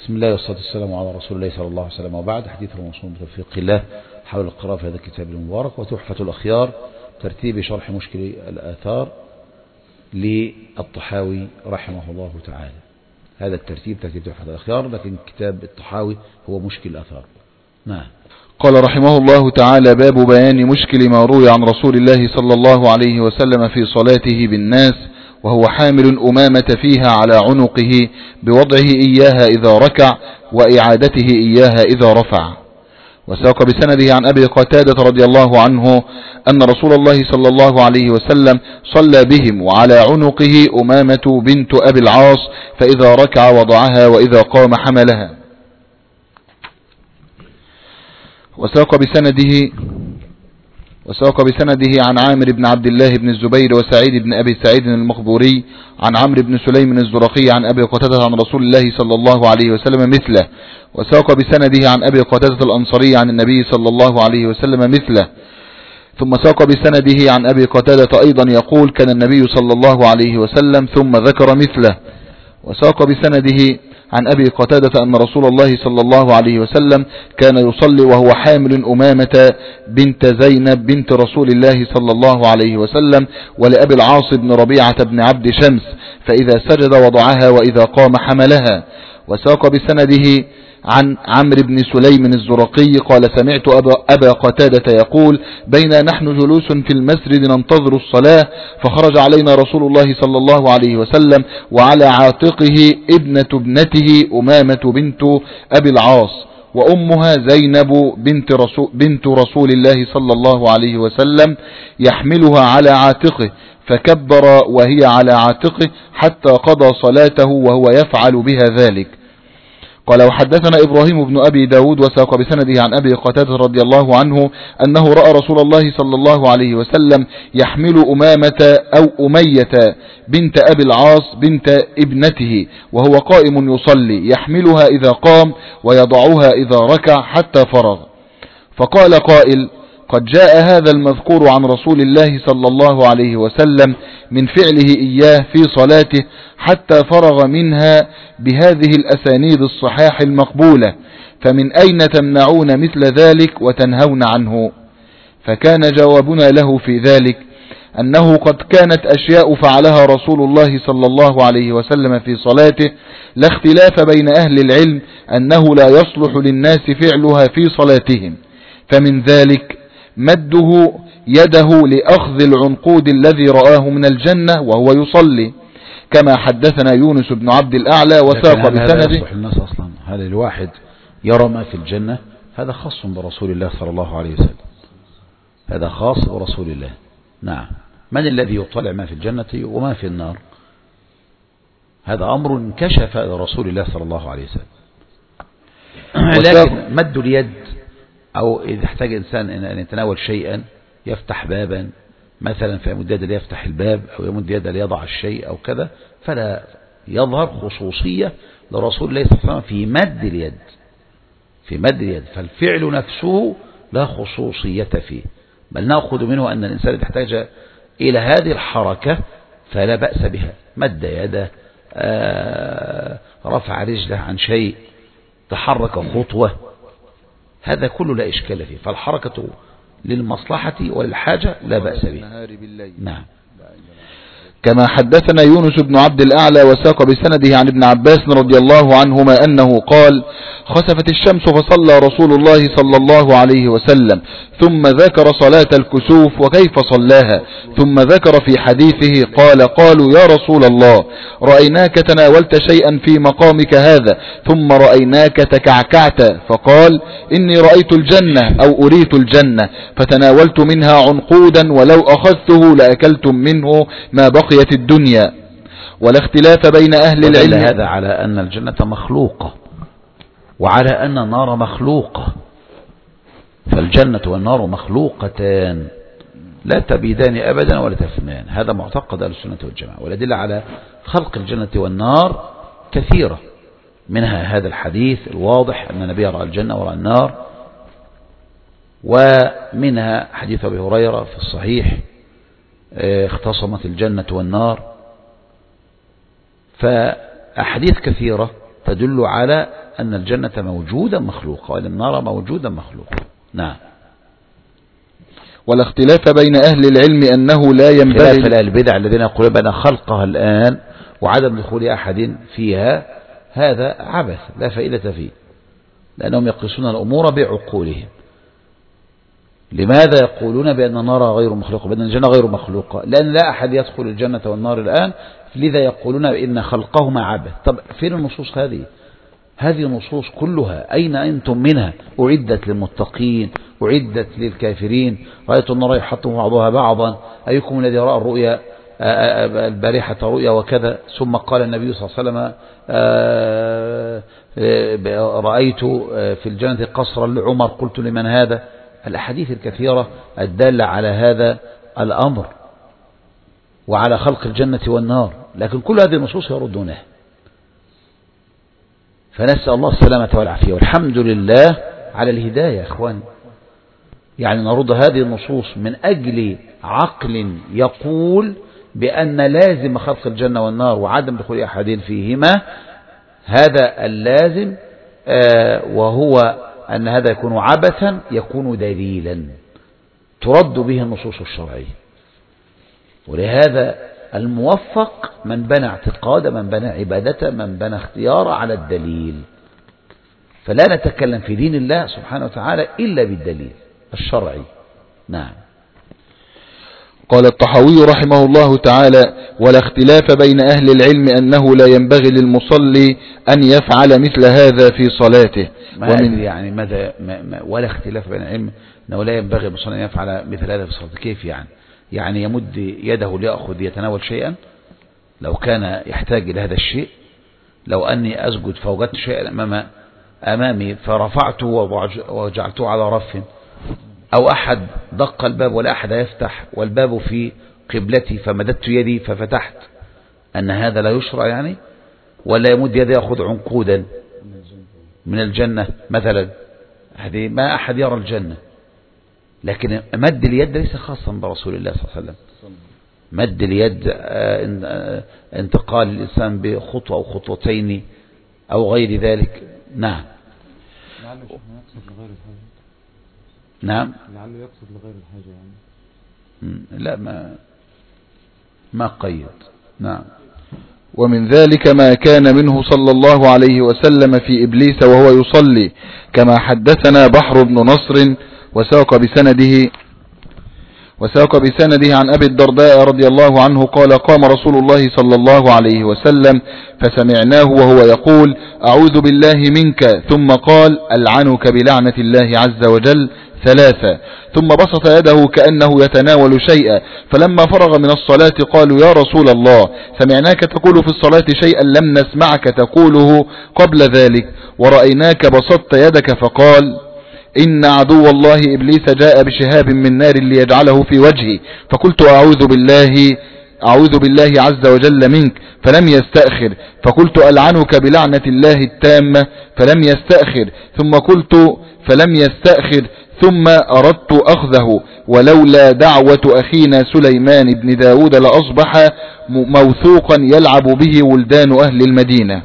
بسم الله والصلاة والسلام على رسول الله صلى الله عليه وسلم، وبعد. حديث الموصول بتوفيق الله حول القراءة في هذا الكتاب المبارك، وتحفة الأخيار ترتيب شرح مشكل الآثار للطحاوي رحمه الله تعالى. هذا الترتيب ترتيب تحفة الأخيار، لكن كتاب الطحاوي هو مشكل الآثار. نعم. قال رحمه الله تعالى: باب بيان مشكل ما روي عن رسول الله صلى الله عليه وسلم في صلاته بالناس وهو حامل أمامة فيها على عنقه بوضعه إياها إذا ركع وإعادته إياها إذا رفع. وساق بسنده عن أبي قتادة رضي الله عنه أن رسول الله صلى الله عليه وسلم صلى بهم وعلى عنقه أمامة بنت أبي العاص، فإذا ركع وضعها وإذا قام حملها. وساق بسنده عن عامر بن عبد الله بن الزبير وسعيد بن أبي سعيد المخبوري عن عمرو بن سليم الزرقي عن أبي قتادة عن رسول الله صلى الله عليه وسلم مثله. وساق بسنده عن أبي قتادة الأنصاري عن النبي صلى الله عليه وسلم مثله. ثم ساق بسنده عن أبي قتادة أيضا يقول: كان النبي صلى الله عليه وسلم، ثم ذكر مثله. وساق بسنده عن أبي قتادة أن رسول الله صلى الله عليه وسلم كان يصلي وهو حامل أمامة بنت زينب بنت رسول الله صلى الله عليه وسلم ولأبي العاص بن ربيعة بن عبد شمس، فإذا سجد وضعها وإذا قام حملها. وساق بسنده عن عمرو بن سليم الزرقي قال: سمعت أبا قتادة يقول: بينا نحن جلوس في المسجد ننتظر الصلاة، فخرج علينا رسول الله صلى الله عليه وسلم وعلى عاتقه ابنته أمامة بنت أبي العاص، وأمها زينب بنت رسول الله صلى الله عليه وسلم يحملها على عاتقه، فكبر وهي على عاتقه حتى قضى صلاته وهو يفعل بها ذلك. قال: وحدثنا إبراهيم بن أبي داود وساق بسنده عن أبي قتادة رضي الله عنه أنه رأى رسول الله صلى الله عليه وسلم يحمل أمامة أو أمية بنت أبي العاص بنت ابنته وهو قائم يصلي، يحملها إذا قام ويضعها إذا ركع حتى فرغ. فقال قائل: قد جاء هذا المذكور عن رسول الله صلى الله عليه وسلم من فعله إياه في صلاته حتى فرغ منها بهذه الأسانيد الصحاح المقبولة، فمن أين تمنعون مثل ذلك وتنهون عنه؟ فكان جوابنا له في ذلك أنه قد كانت أشياء فعلها رسول الله صلى الله عليه وسلم في صلاته لا اختلاف بين أهل العلم أنه لا يصلح للناس فعلها في صلاتهم، فمن ذلك مده يده لأخذ العنقود الذي رآه من الجنة وهو يصلي، كما حدثنا يونس بن عبد الأعلى وساق بسنده. هذا يصلح الناس أصلا، هذا الواحد يرى ما في الجنة، هذا خاص برسول الله صلى الله عليه وسلم، هذا خاص برسول الله. نعم. من الذي يطلع ما في الجنة وما في النار؟ هذا أمر انكشف لرسول الله صلى الله عليه وسلم. لكن مد اليد، أو إذا احتاج إنسان أن يتناول شيئا، يفتح بابا مثلا فيمد يده ليفتح الباب، أو يمد يده ليضع الشيء أو كذا، فلا يظهر خصوصية لرسول الله صلى الله عليه وسلم في مد اليد، في مد اليد، فالفعل نفسه لا خصوصية فيه، بل نأخذ منه أن الإنسان يحتاج إلى هذه الحركة فلا بأس بها، مد يده، رفع رجله عن شيء، تحرك خطوة، هذا كله لا إشكال فيه، فالحركة للمصلحة وللحاجة لا بأس به. نعم. كما حدثنا يونس بن عبد الأعلى وساق بسنده عن ابن عباس رضي الله عنهما أنه قال: خسفت الشمس فصلى رسول الله صلى الله عليه وسلم، ثم ذكر صلاة الكسوف وكيف صلاها، ثم ذكر في حديثه قالوا: يا رسول الله، رأيناك تناولت شيئا في مقامك هذا، ثم رأيناك تكعكعت، فقال: إني رأيت الجنة أو أريت الجنة، فتناولت منها عنقودا، ولو أخذته لأكلتم منه ما بقيت الدنيا. ولا اختلاف بين أهل العلم. هذا على أن الجنة مخلوقة وعلى أن النار مخلوقة، فالجنة والنار مخلوقتان لا تبيدان أبدا ولا تفنان، هذا معتقد أهل السنة والجماعة. والأدلة على خلق الجنة والنار كثيرة، منها هذا الحديث الواضح أن النبي رأى الجنة ورأى النار، ومنها حديث أبي هريرة في الصحيح اختصمت الجنة والنار، فأحاديث كثيرة تدل على أن الجنة موجودة مخلوقة وأن النار موجودة مخلوقة. نعم. ولا اختلاف بين أهل العلم أنه لا ينبغي خلاف البدع الذين يقولون بأن خلقها الآن وعدم دخول أحد فيها هذا عبث لا فائدة فيه، لأنهم يقيسون الأمور بعقولهم. لماذا يقولون بأن النار غير مخلوقة، بأن الجنة غير مخلوقة؟ لأن لا أحد يدخل الجنة والنار الآن، لذا يقولون بأن خلقهما عبث. طب فين النصوص هذه؟ هذه النصوص كلها أين أنتم منها؟ أعدت للمتقين، أعدت للكافرين. رأيت النار يحطم بعضها بعضا، أيكم الذي رأى الرؤيا البارحة رؤيا وكذا. ثم قال النبي صلى الله عليه وسلم رأيت في الجنة قصرا لعمر، قلت لمن هذا؟ الأحاديث الكثيرة الدالة على هذا الأمر وعلى خلق الجنة والنار، لكن كل هذه النصوص يردونها. فنسأل الله السلامة والعافية، والحمد لله على الهداية يا إخوان. يعني نرد هذه النصوص من أجل عقل يقول بأن لازم خلق الجنة والنار وعدم دخول أحد فيهما، هذا اللازم، وهو أن هذا يكون عبثا، يكون دليلا ترد به النصوص الشرعية. ولهذا الموفق من بنى اعتقاد، من بنى عبادة، من بنى اختيار على الدليل. فلا نتكلم في دين الله سبحانه وتعالى إلا بالدليل الشرعي. نعم. قال الطحاوي رحمه الله تعالى: ولا اختلاف بين أهل العلم أنه لا ينبغي للمصلي أن يفعل مثل هذا في صلاته. ومن يعني ماذا ولا اختلاف بين العلم أنه لا ينبغي للمصلي أن يفعل مثل هذا في صلاته؟ كيف يعني يمد يده ليأخذ يتناول شيئا لو كان يحتاج إلى هذا الشيء؟ لو أني أسجد فوجدت شيئا أمامي فرفعته وجعلته على رف، أو أحد دق الباب ولا أحد يفتح والباب في قبلتي فمددت يدي ففتحت، أن هذا لا يشرع يعني؟ ولا يمد يده يأخذ عنقودا من الجنة مثلا؟ هذه ما أحد يرى الجنة. لكن مد اليد ليس خاصا برسول الله صلى الله عليه وسلم. مد اليد انتقال الإنسان بخطوة أو خطوتين أو غير ذلك. نعم. لعله يقصد لغير الحاجة. نعم. لعله يقصد لغير الحاجة يعني. لا ما قيد. نعم. ومن ذلك ما كان منه صلى الله عليه وسلم في إبليس وهو يصلي، كما حدثنا بحر بن نصر وساق بسنده عن أبي الدرداء رضي الله عنه قال: قام رسول الله صلى الله عليه وسلم فسمعناه وهو يقول: أعوذ بالله منك، ثم قال: ألعنك بلعنة الله عز وجل 3، ثم بسط يده كأنه يتناول شيئا، فلما فرغ من الصلاة قالوا: يا رسول الله، سمعناك تقول في الصلاة شيئا لم نسمعك تقوله قبل ذلك، ورأيناك بسطت يدك. فقال: إن عدو الله إبليس جاء بشهاب من نار ليجعله في وجهي، فقلت: أعوذ بالله عز وجل منك، فلم يستأخر، فقلت: ألعنك بلعنة الله التامة، فلم يستأخر، ثم قلت: فلم يستأخر، ثم أردت أخذه، ولولا دعوة أخينا سليمان بن داود لأصبح موثوقا يلعب به ولدان أهل المدينة.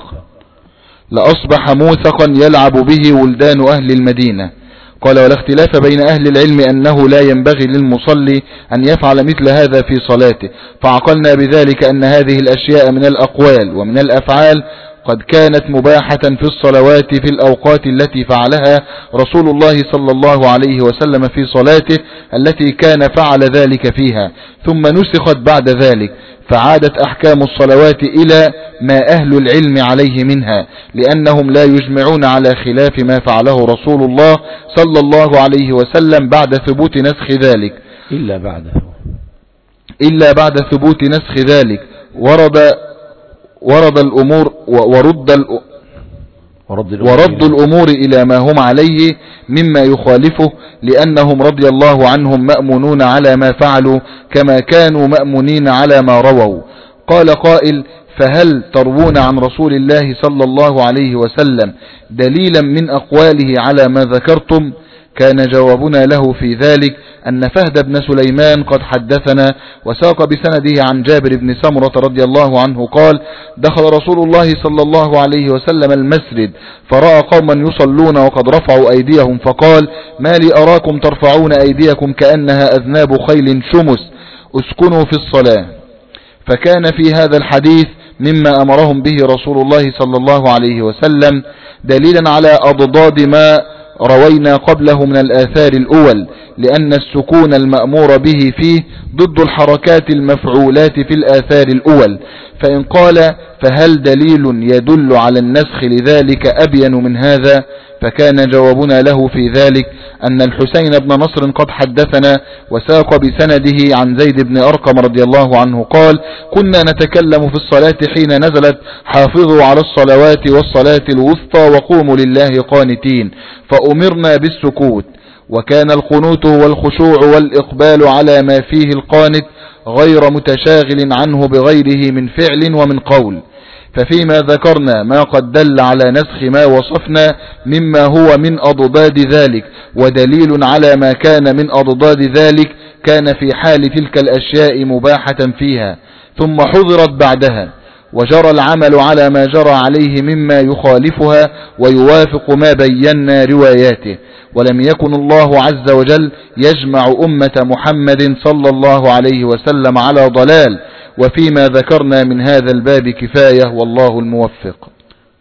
لأصبح موثقا يلعب به ولدان أهل المدينة. قال: ولا اختلاف بين أهل العلم أنه لا ينبغي للمصلي أن يفعل مثل هذا في صلاته، فعقلنا بذلك أن هذه الأشياء من الأقوال ومن الأفعال قد كانت مباحة في الصلوات في الأوقات التي فعلها رسول الله صلى الله عليه وسلم في صلاته التي كان فعل ذلك فيها، ثم نسخت بعد ذلك، فعادت أحكام الصلوات إلى ما أهل العلم عليه منها، لأنهم لا يجمعون على خلاف ما فعله رسول الله صلى الله عليه وسلم بعد ثبوت نسخ ذلك، إلا بعد ثبوت نسخ ذلك. ورد الأمور ورد الأمور إلى ما هم عليه مما يخالفه، لأنهم رضي الله عنهم مأمونون على ما فعلوا كما كانوا مأمونين على ما رووا. قال قائل: فهل تروون عن رسول الله صلى الله عليه وسلم دليلا من أقواله على ما ذكرتم؟ كان جوابنا له في ذلك أن فهد بن سليمان قد حدثنا وساق بسنده عن جابر بن سمرة رضي الله عنه قال: دخل رسول الله صلى الله عليه وسلم المسجد فرأى قوما يصلون وقد رفعوا أيديهم فقال: ما لي أراكم ترفعون أيديكم كأنها أذناب خيل شمس، اسكنوا في الصلاة. فكان في هذا الحديث مما أمرهم به رسول الله صلى الله عليه وسلم دليلا على أضداد ما روينا قبله من الآثار الأول، لأن السكون المأمور به فيه ضد الحركات المفعولات في الآثار الأول. فإن قال: فهل دليل يدل على النسخ لذلك أبين من هذا؟ فكان جوابنا له في ذلك أن الحسين بن نصر قد حدثنا وساق بسنده عن زيد بن أرقم رضي الله عنه قال: كنا نتكلم في الصلاة حين نزلت: حافظوا على الصلوات والصلاة الوسطى وقوموا لله قانتين، فأمرنا بالسكوت. وكان القنوت هو الخشوع والإقبال على ما فيه القانت غير متشاغل عنه بغيره من فعل ومن قول. ففيما ذكرنا ما قد دل على نسخ ما وصفنا مما هو من أضداد ذلك، ودليل على ما كان من أضداد ذلك كان في حال تلك الأشياء مباحة فيها ثم حضرت بعدها، وجرى العمل على ما جرى عليه مما يخالفها ويوافق ما بينا رواياته. ولم يكن الله عز وجل يجمع أمة محمد صلى الله عليه وسلم على ضلال، وفيما ذكرنا من هذا الباب كفاية، والله الموفق.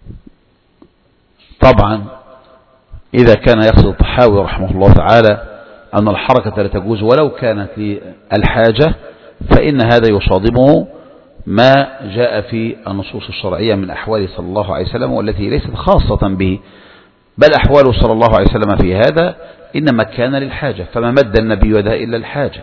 طبعا إذا كان يقصد الطحاوي رحمه الله تعالى أن الحركة لا تجوز ولو كانت للحاجة، فإن هذا يصادمه ما جاء في النصوص الشرعية من أحواله صلى الله عليه وسلم، والتي ليست خاصة به، بل أحواله صلى الله عليه وسلم في هذا إنما كان للحاجة، فما مد النبي يده إلا الحاجة،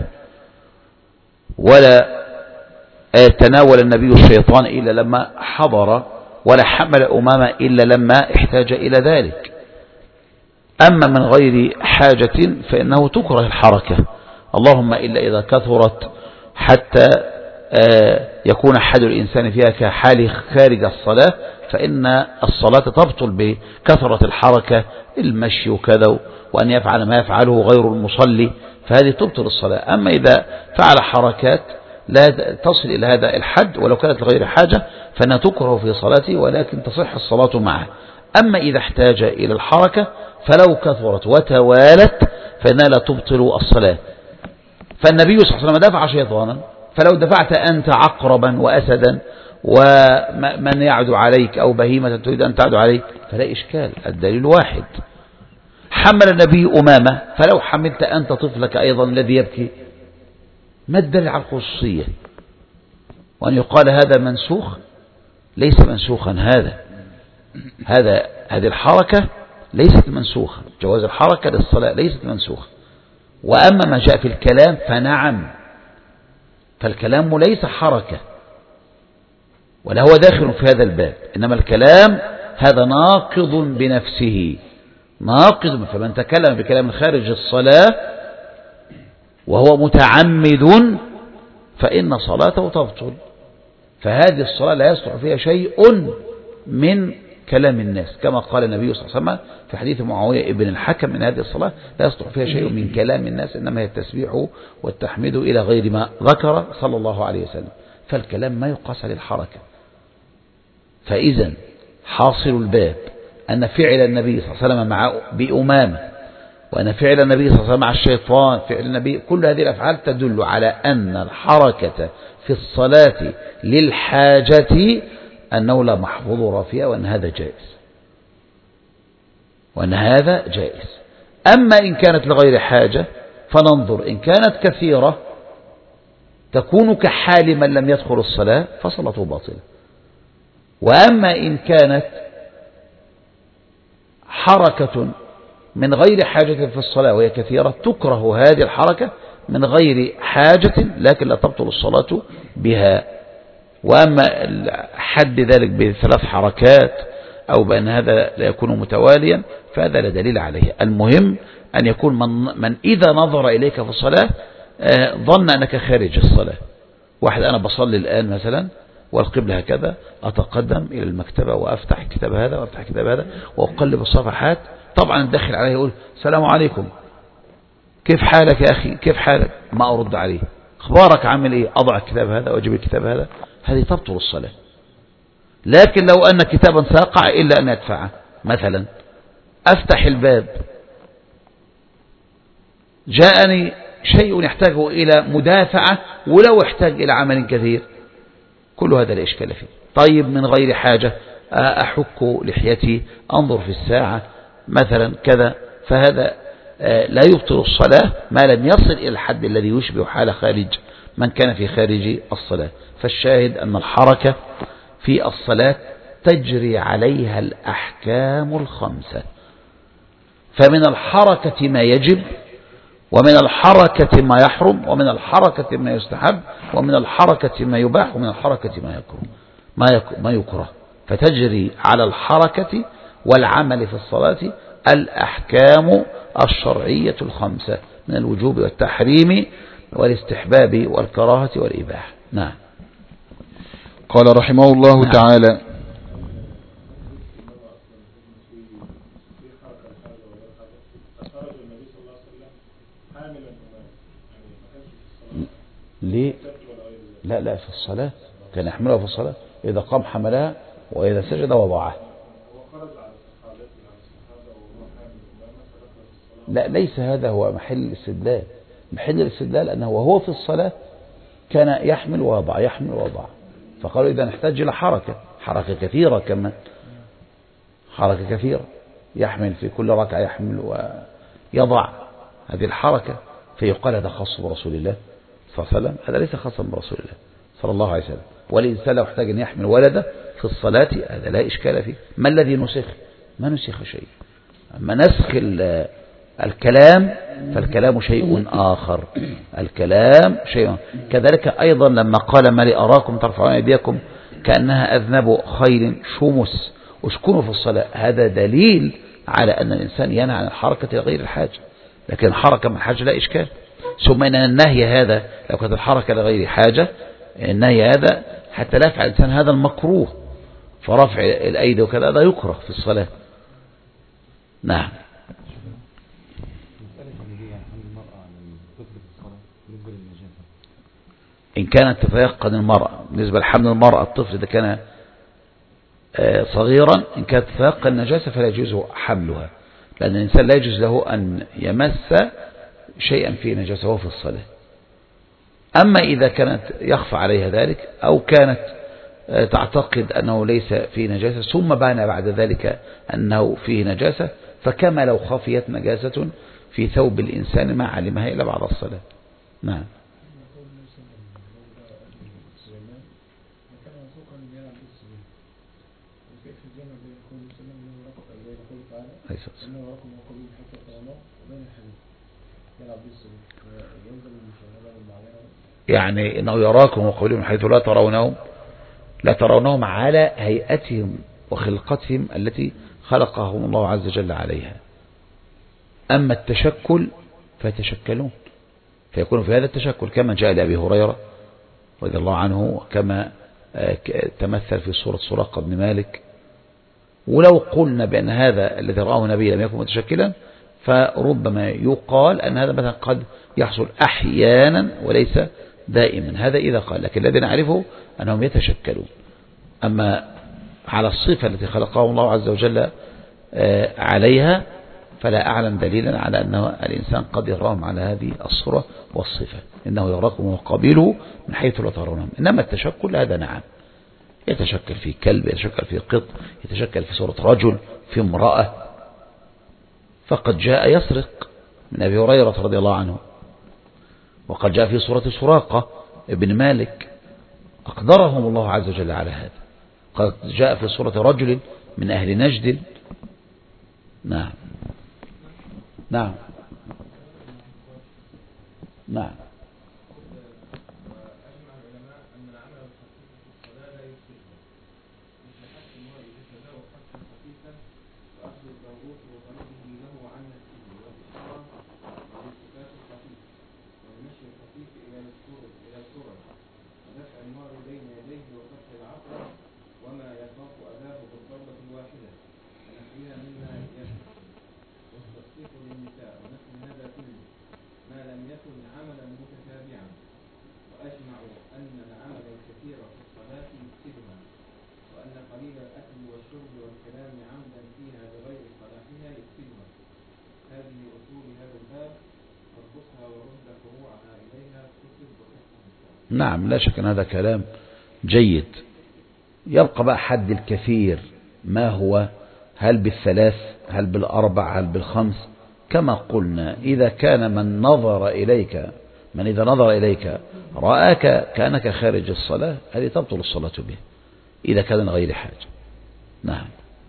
ولا تناول النبي الشيطان إلا لما حضر، ولا حمل أمامة إلا لما احتاج إلى ذلك. أما من غير حاجة فإنه تكره الحركة، اللهم إلا إذا كثرت حتى يكون حال الإنسان فيها كحال خارج الصلاة، فإن الصلاة تبطل بكثرة الحركة، المشي وكذا، وأن يفعل ما يفعله غير المصلي، فهذه تبطل الصلاة. أما إذا فعل حركات لا تصل إلى هذا الحد ولو كانت لغير حاجة فإنها تكره في صلاته، ولكن تصح الصلاة معه. أما إذا احتاج إلى الحركة فلو كثرت وتوالت فإنها لا تبطل الصلاة. فالنبي صلى الله عليه وسلم دفع شيطانا، فلو دفعت أنت عقربا وأسدا ومن يعدو عليك أو بهيمة تريد أن تعدو عليك فلا إشكال، الدليل واحد. حمل النبي أمامة، فلو حملت أنت طفلك أيضا الذي يبكي، ما الدليل على الخصوصية؟ وأن يقال هذا منسوخ، ليس منسوخا، هذه الحركة ليست منسوخة، جواز الحركة للصلاة ليست منسوخة. وأما ما جاء في الكلام فنعم، فالكلام ليس حركة ولا هو داخل في هذا الباب، إنما الكلام هذا ناقض بنفسه، ناقض. فمن تكلم بكلام خارج الصلاة وهو متعمد فإن صلاته تبطل، فهذه الصلاة لا يصلح فيها شيء من كلام الناس، كما قال النبي صلى الله عليه وسلم في حديث معاوية ابن الحكم: من هذه الصلاة لا يصلح فيها شيء من كلام الناس، إنما هي التسبيح والتحميد إلى غير ما ذكر صلى الله عليه وسلم. فالكلام ما يقاس للحركة. فإذا حاصل الباب أن فعل النبي صلى الله عليه وسلم مع بأمامة، وأن فعل النبي صلى الله عليه وسلم مع الشيطان، فعل النبي، كل هذه الأفعال تدل على أن الحركة في الصلاة للحاجة أنه لا محظور فيها، وأن هذا جائز، أما إن كانت لغير حاجة فننظر، إن كانت كثيرة تكون كحال من لم يدخل الصلاة فصلاته باطلة. وأما إن كانت حركة من غير حاجة في الصلاة وهي كثيرة تكره هذه الحركة من غير حاجة، لكن لا تبطل الصلاة بها. وأما حد ذلك بثلاث حركات أو بأن هذا لا يكون متواليا فهذا لا دليل عليه. المهم أن يكون من إذا نظر إليك في الصلاة ظن أنك خارج الصلاة. واحد أنا بصلي الآن مثلا والقبلة هكذا، أتقدم إلى المكتبة وأفتح كتاب هذا وأفتح كتاب هذا وأقلب الصفحات، طبعا الداخل عليه يقول السلام عليكم، كيف حالك يا أخي، كيف حالك، ما أرد عليه. أخبارك عامل إيه، أضع الكتاب هذا وأجيب الكتاب هذا، هذه تبطل الصلاة. لكن لو أن كتابا سيقع إلا أن يدفعه، مثلا أفتح الباب جاءني شيء يحتاجه إلى مدافعة ولو احتاج إلى عمل كثير، كل هذا لا إشكال فيه. طيب من غير حاجة، أحك لحيتي، أنظر في الساعة مثلا كذا، فهذا لا يبطل الصلاة ما لم يصل إلى الحد الذي يشبه حال خارج من كان في خارج الصلاة. فالشاهد أن الحركة في الصلاة تجري عليها الأحكام الخمسة، فمن الحركة ما يجب، ومن الحركة ما يحرم، ومن الحركة ما يستحب، ومن الحركة ما يباح، ومن الحركة ما يكره. فتجري على الحركة والعمل في الصلاة الأحكام الشرعية الخمسة من الوجوب والتحريم والاستحباب والكراهة والإباحة. نعم. قال رحمه الله تعالى: ليه؟ لا في الصلاة كان يحملها في الصلاة، إذا قام حملها وإذا سجد وضعها. لا، ليس هذا هو محل الاستدلال. محل الاستدلال أنه وهو في الصلاة كان يحمل ويضع يحمل ويضع، فقالوا إذا نحتاج إلى حركة كثيرة، كمان حركة كثيرة، يحمل في كل ركعة، يحمل ويضع، هذه الحركة، فيقال هذا خاص برسول الله صلى الله عليه وسلم. هذا ليس خاصا برسول الله صلى الله عليه وسلم. والإنسان لو احتاج أن يحمل ولده في الصلاة هذا لا إشكال فيه. ما الذي نسخ؟ ما نسخ شيء. أما نسخ الكلام فالكلام شيء آخر، الكلام شيء. كذلك أيضا لما قال: ما لي أراكم ترفعون أيديكم كأنها أذنب خيل شمس اسكنوا في الصلاة، هذا دليل على أن الإنسان ينهى عن الحركة لغير الحاجة، لكن الحركة من الحاجة لا إشكال. ثم إن النهي هذا لو كانت الحركة لغير حاجة، النهي هذا حتى لا يفعل الإنسان هذا المكروه، فرفع الأيدي وكذا هذا يكره في الصلاة. نعم. إن كانت تتيقن المرأة بالنسبة لحمل المرأة الطفل إذا كان صغيرا، إن كانت تتيقن النجاسة فلا يجوز حملها، لأن الإنسان لا يجوز له أن يمس شيئا فيه نجاسة وهو في الصلاة. أما إذا كانت يخفى عليها ذلك أو كانت تعتقد أنه ليس فيه نجاسة ثم بان بعد ذلك أنه فيه نجاسة، فكما لو خفيت نجاسة في ثوب الإنسان ما علمها إلا بعد الصلاة. نعم. يعني إنه يراكم وقولهم حيث لا ترونهم على هيئتهم وخلقتهم التي خلقهم الله عز وجل عليها. أما التشكل فيتشكلون، فيكون في هذا التشكل كما جاء لأبي هريرة رضي الله عنه، كما تمثل في صورة سراقة بن مالك. ولو قلنا بأن هذا الذي رآه النبي لم يكن متشكلا، فربما يقال أن هذا مثلا قد يحصل أحيانا وليس دائما، هذا إذا قال. لكن الذي نعرفه أنهم يتشكلون. أما على الصفة التي خلقهم الله عز وجل عليها فلا أعلم دليلا على أن الإنسان قد يراهم على هذه الصورة والصفة. إنه يراكم وقبيله من حيث لا ترونهم. إنما التشكل هذا نعم، يتشكل في كلب، يتشكل في قط، يتشكل في صورة رجل، في امرأة. فقد جاء يسرق من أبي هريرة رضي الله عنه، وقد جاء في صورة سراقة ابن مالك، أقدرهم الله عز وجل على هذا. قد جاء في صورة رجل من أهل نجد. نعم نعم نعم. نعم لا شك أن هذا كلام جيد. يبقى بقى حد الكثير ما هو؟ هل بالثلاث، هل بالأربع، هل بالخمس؟ كما قلنا إذا كان من إذا نظر إليك رآك كأنك خارج الصلاة، هذه تبطل الصلاة به إذا كان غير حاجة. نعم.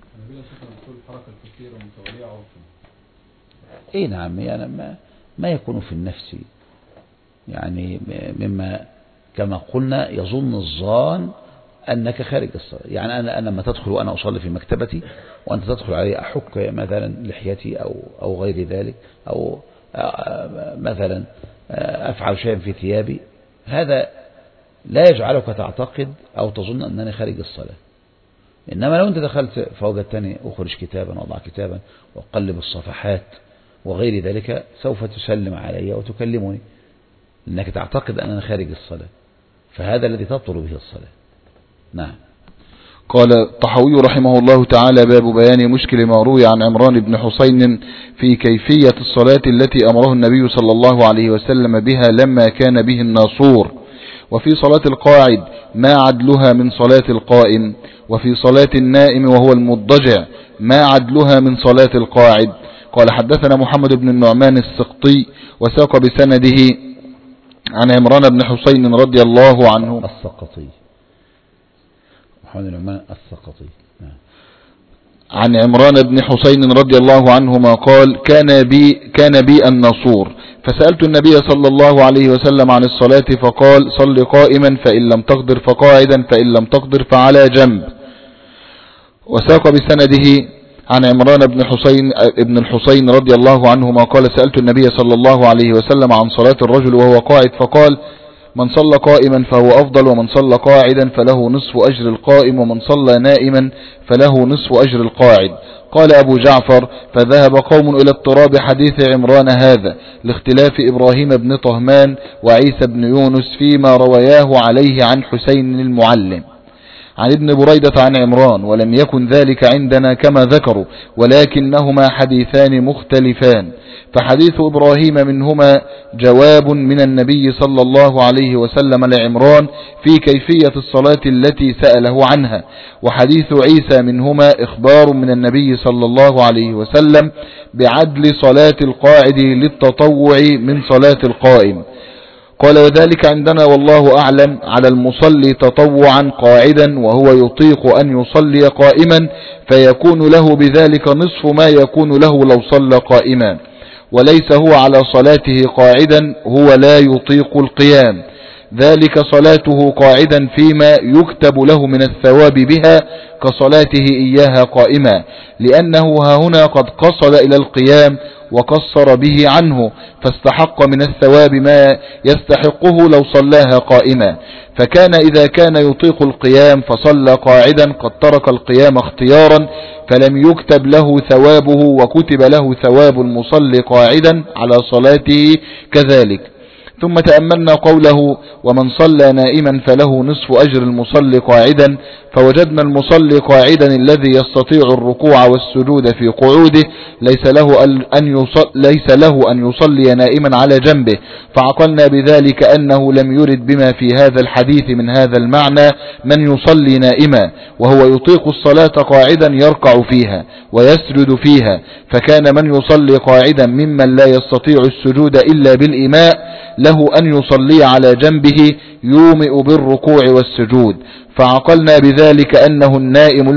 إيه نعم، يعني ما يكون في النفس، يعني مما كما قلنا يظن الظان أنك خارج الصلاة. يعني أنا لما تدخل وأنا أصلي في مكتبتي وأنت تدخل علي أحك مثلا لحيتي أو غير ذلك، أو مثلا أفعل شيئا في ثيابي، هذا لا يجعلك تعتقد أو تظن أنني خارج الصلاة. إنما لو أنت دخلت فوجدتني أخرج كتابا وأضع كتابا وأقلب الصفحات وغير ذلك، سوف تسلم علي وتكلمني لأنك تعتقد أننا خارج الصلاة، فهذا الذي تبطل به الصلاة. نعم. قال الطحاوي رحمه الله تعالى: باب بيان مشكل ما روي عن عمران بن حسين في كيفية الصلاة التي أمره النبي صلى الله عليه وسلم بها لما كان به الناصور، وفي صلاة القاعد ما عدلها من صلاة القائم، وفي صلاة النائم وهو المضجع ما عدلها من صلاة القاعد. قال حدثنا محمد بن النعمان السقطي وساق بسنده عن عمران بن حسين رضي الله عنه السقطي، محمد بن النعمان السقطي، عن عمران بن حسين رضي الله عنهما قال: كان بي الناصور، فسألت النبي صلى الله عليه وسلم عن الصلاة فقال: صل قائما فإن لم تقدر فقاعدا فإن لم تقدر فعلى جنب. وساق بسنده عن عمران بن الحسين رضي الله عنهما قال: سألت النبي صلى الله عليه وسلم عن صلاة الرجل وهو قاعد فقال: من صلى قائما فهو أفضل، ومن صلى قاعدا فله نصف أجر القائم، ومن صلى نائما فله نصف أجر القاعد. قال أبو جعفر: فذهب قوم إلى اضطراب حديث عمران هذا لاختلاف إبراهيم بن طهمان وعيسى بن يونس فيما روياه عليه عن حسين المعلم عن ابن بريدة عن عمران، ولم يكن ذلك عندنا كما ذكروا، ولكنهما حديثان مختلفان، فحديث إبراهيم منهما جواب من النبي صلى الله عليه وسلم لعمران في كيفية الصلاة التي سأله عنها، وحديث عيسى منهما إخبار من النبي صلى الله عليه وسلم بعدل صلاة القاعد للتطوع من صلاة القائم. قال: وذلك عندنا والله أعلم على المصلي تطوعا قاعدا وهو يطيق أن يصلي قائما، فيكون له بذلك نصف ما يكون له لو صلى قائما، وليس هو على صلاته قاعدا، هو لا يطيق القيام، ذلك صلاته قاعدا فيما يكتب له من الثواب بها كصلاته إياها قائما، لأنه هنا قد قصد إلى القيام وقصر به عنه، فاستحق من الثواب ما يستحقه لو صلاها قائما. فكان إذا كان يطيق القيام فصلى قاعدا قد ترك القيام اختيارا، فلم يكتب له ثوابه، وكتب له ثواب المصلي قاعدا على صلاته كذلك. ثم تأملنا قوله: ومن صلى نائما فله نصف أجر المصلي قاعدا، فوجدنا المصلي قاعدا الذي يستطيع الركوع والسجود في قعوده ليس له أن يصلي نائما على جنبه، فعقلنا بذلك أنه لم يرد بما في هذا الحديث من هذا المعنى من يصلي نائما، وهو يطيق الصلاة قاعدا يركع فيها ويسجد فيها، فكان من يصلي قاعدا ممن لا يستطيع السجود إلا بالإيماء له أن يصلي على جنبه يومئ بالركوع والسجود، فعقلنا بذلك أنه النائم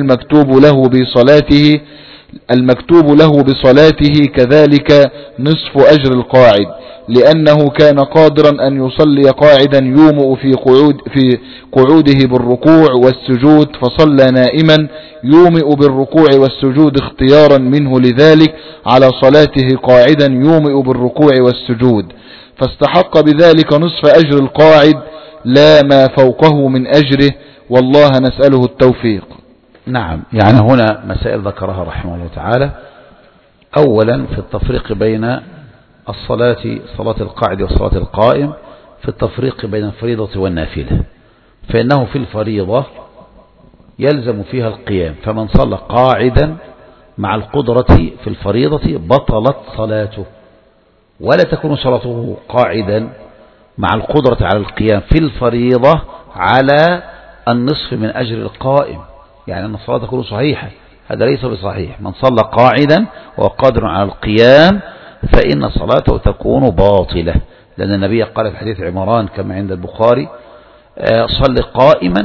المكتوب له بصلاته كذلك نصف أجر القاعد، لأنه كان قادرا أن يصلي قاعدا يومئ في قعوده بالركوع والسجود، فصلى نائما يومئ بالركوع والسجود اختيارا منه لذلك على صلاته قاعدا يومئ بالركوع والسجود، فاستحق بذلك نصف أجر القاعد لا ما فوقه من أجره، والله نسأله التوفيق. نعم، يعني هنا مسائل ذكرها رحمه الله تعالى. أولا في التفريق بين صلاة القاعد وصلاة القائم، في التفريق بين الفريضة والنافلة، فإنه في الفريضة يلزم فيها القيام، فمن صلى قاعدا مع القدرة في الفريضة بطلت صلاته، ولا تكون صلاته قاعدا مع القدرة على القيام في الفريضة على النصف من أجر القائم، يعني أن الصلاة تكون صحيحة. هذا ليس بصحيح. من صلى قاعدا وقادر على القيام فإن صلاته تكون باطلة، لأن النبي قال في حديث عمران كما عند البخاري: صل قائما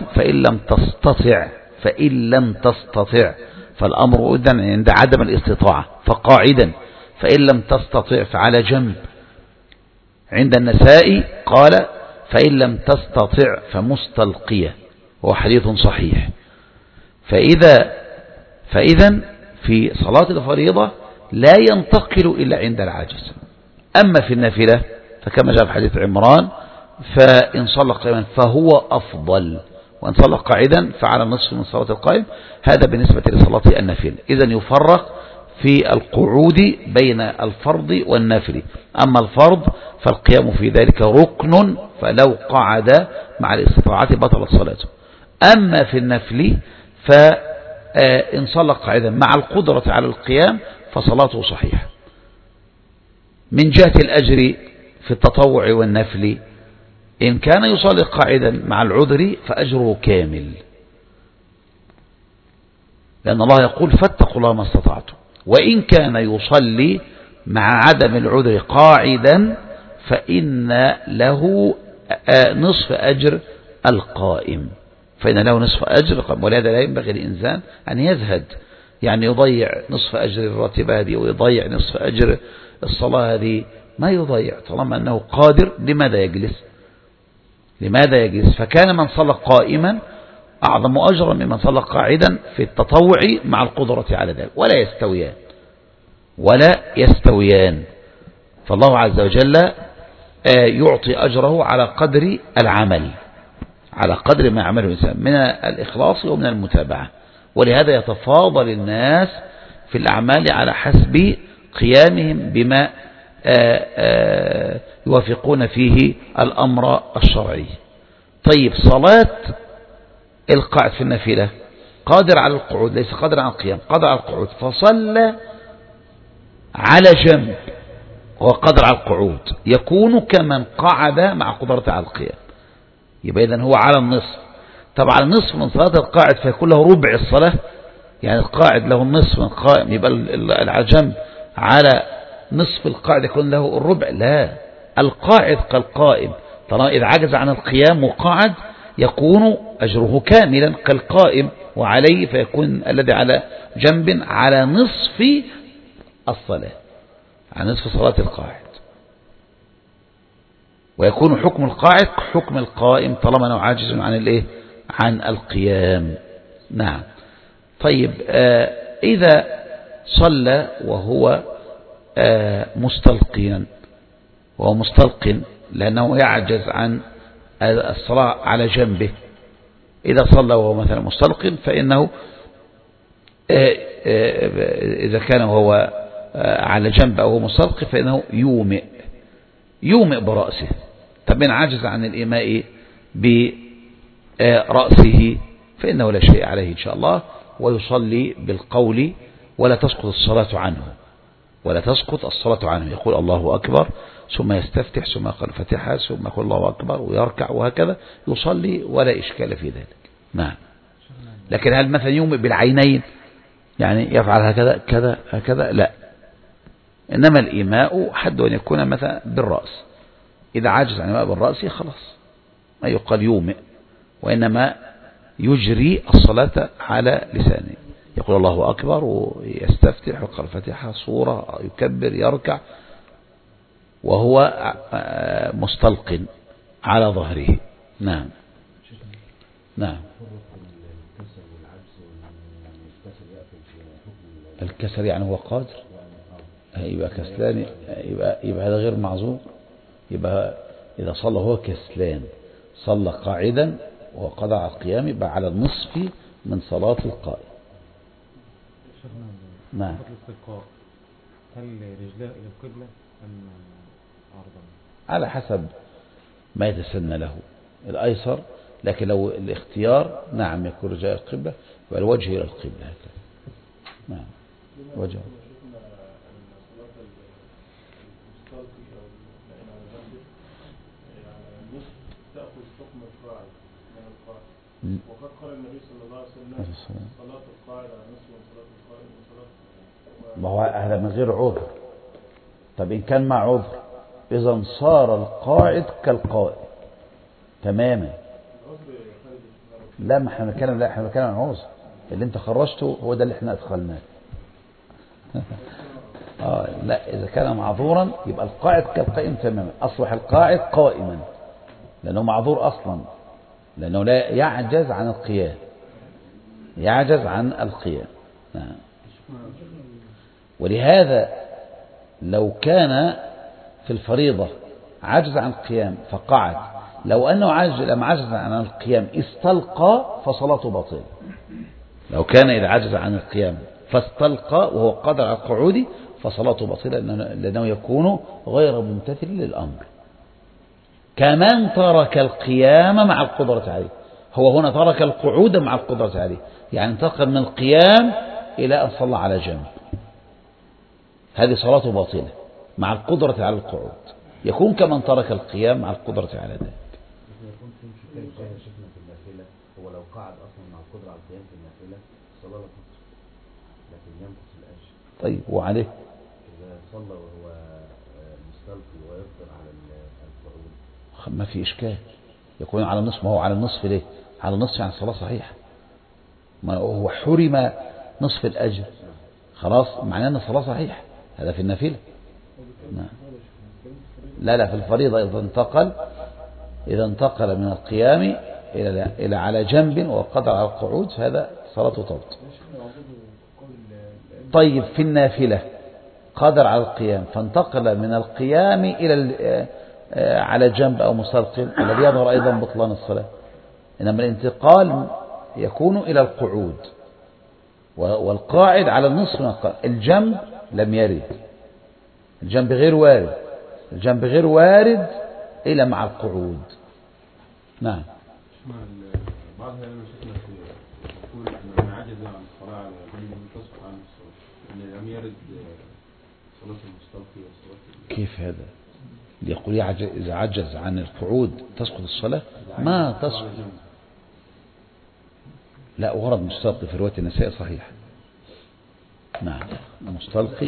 فإن لم تستطع فالأمر إذن عند عدم الاستطاعة، فقاعدا، فإن لم تستطع فعلى جنب. عند النسائي قال: فإن لم تستطع فمستلقية، وهو حديث صحيح. فإذا في صلاة الفريضة لا ينتقل إلا عند العاجز. أما في النافلة فكما جاء في حديث عمران: فإن صلى قائما فهو أفضل، وإن صلى قاعدا فعلى النصف من صلاة القائم. هذا بالنسبة لصلاة النافلة. إذن يفرق في القعود بين الفرض والنافل. أما الفرض فالقيام في ذلك ركن، فلو قعد مع الاستطاعة بطلت صلاته. أما في النفل فإن صلى قاعدا مع القدرة على القيام فصلاته صحيحة. من جهة الأجر في التطوع والنفل، إن كان يصلي قاعدا مع العذر فأجره كامل، لأن الله يقول: فاتقوا الله ما استطعتم. وإن كان يصلي مع عدم العذر قاعدا فإن له نصف أجر القائم، ولهذا لا ينبغي للإنسان أن يزهد، يعني يضيع نصف أجر الراتبة هذه ويضيع نصف أجر الصلاة هذه، ما يضيع طالما أنه قادر. لماذا يجلس؟ فكان من صلى قائما أعظم أجرا ممن صلى قاعدا في التطوع مع القدرة على ذلك، ولا يستويان. فالله عز وجل يعطي أجره على قدر العمل، على قدر ما يعمله الإنسان من الإخلاص ومن المتابعة. ولهذا يتفاضل الناس في الأعمال على حسب قيامهم بما يوافقون فيه الأمر الشرعي. طيب، صلاة القاعد في النافلة قادر على القعود، ليس قادر على القيام، قادر على القعود، فصلى على جنب وقادر على القعود، يكون كمن قعد مع قدرته على القيام. يبقى إذن هو على النصف. طبعا النصف من صلاة القاعد فيكون له ربع الصلاة، يعني القاعد له النصف من القائم، يبقى على جنب على نصف القاعد يكون له الربع. لا، القاعد كالقائم، طالما إذا عجز عن القيام وقعد يكون أجره كاملا كالقائم، وعليه فيكون الذي على جنب على نصف الصلاة، على نصف صلاة القاعد، ويكون حكم القاعد حكم القائم طالما أنه عاجز عن القيام. نعم. طيب، إذا صلى وهو مستلقيا، وهو مستلقٍ لأنه يعجز عن الصلاة على جنبه، إذا صلى وهو مثلا مستلقٍ فإنه إذا كان وهو على جنب أو مستلقٍ فإنه يومئ برأسه. طب إن عجز عن الإيماء برأسه فإنه لا شيء عليه إن شاء الله، ويصلي بالقول ولا تسقط الصلاة عنه، يقول الله أكبر ثم يستفتح ثم يقرأ الفاتحة ثم يقول الله أكبر ويركع، وهكذا يصلي ولا إشكال في ذلك. نعم. لكن هل مثلا يومئ بالعينين، يعني يفعل هكذا كذا هكذا؟ لا، إنما الإيماء حد أن يكون مثلا بالرأس. إذا عاجز عن الإيماء بالرأس خلاص ما يقال يومئ، وإنما يجري الصلاة على لسانه، يقول الله أكبر ويستفتح ويقرأ الفاتحة صورة، يكبر يركع وهو مستلق على ظهره. نعم. نعم. الكسل يعني هو قادر، يبقى كسلان، يبقى هذا غير معذور. يبقى إذا صلى هو كسلان، صلى قاعدا وقضى على القيام، يبقى على النصف من صلاة القائم. نعم. هل رجلاه إلى القبلة أم عرضا؟ على حسب ما يتسنى له، الأيسر، لكن لو الاختيار نعم يكون رجاء القبلة والوجه إلى القبلة. نعم، وجه. مشروعا من القائد، وقد قال النبي صلى الله عليه وسلم صلاة القائد على نصف وصلاة القائد وصلاة. ما هو هذا من غير عذر. طب إن كان مع عذر إذا صار القاعد كالقائد تماما. لا، ما احنا بنتكلم عن عذر. اللي انت خرجته هو ده اللي احنا ادخلناه. لا، إذا كان معذورا يبقى القاعد كالقائم تماما، أصبح القاعد قائما لأنه معذور أصلا، لأنه لا يعجز عن القيام، يعجز عن القيام. نعم. ولهذا لو كان في الفريضة عجز عن القيام فقعد، لو أنه لم عجز عن القيام استلقى فصلاته باطلة. لو كان إذا عجز عن القيام فاستلقى وهو قادر على القعود فصلاته باطلة، لأنه يكون غير ممتثل للأمر. كمن ترك القيام مع القدرة عليه، هو هنا ترك القعود مع القدرة عليه، يعني انتقل من القيام إلى أن صلى على جنب، هذه صلاته باطلة مع القدرة على القعود، يكون كمن ترك القيام مع القدرة على ذلك. يكون في مشكلة زي شفنا في النافلة، هو لو قعد أصلا مع القدرة على القيام في النافلة الصلاة لا تقصر، لكن ينقص الأجر. طيب وعليه إذا صلى وهو مستلقي ويقدر على القعود ما في إشكال، يكون على النصف. ما هو على النصف ليه؟ على النصف يعني الصلاة صحيحة، ما هو حرم نصف الأجر، خلاص معناه أن الصلاة صحيحة. هذا في النافلة. نعم. لا، في الفريضة إذا انتقل من القيام إلى على جنب وقدر على القعود فهذا صلاته تبطل. طيب في النافلة قادر على القيام فانتقل من القيام إلى على جنب أو مستلقٍ، الذي يظهر أيضا بطلان الصلاة. إنما الانتقال يكون إلى القعود، والقاعد على النصف من القاعد. الجنب لم يرد، الجنب غير وارد، الجنب غير وارد إلى مع القعود. نعم. بعض العلماء شفنا يقول من عجز عن الصلاة على جنب تصح عن الصلاة، إن لم يرد صلاة المستلقي وصلاة. كيف هذا؟ يقول إذا عجز عن القعود تسقط الصلاة؟ ما تسقط. لا، ورد مستلقي في رواية النسائي صحيح. نعم، مستلقي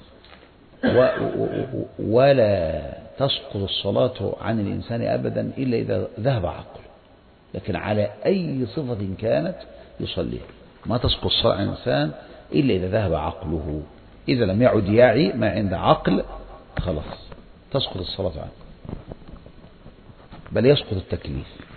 ولا تسقط الصلاة عن الإنسان أبدا إلا إذا ذهب عقله، لكن على أي صفة كانت يصلي ما تسقط الصلاة عن الإنسان إلا إذا ذهب عقله. إذا لم يعد يعي ما عند عقل خلاص تسقط الصلاة عنه، بل يسقط التكليف.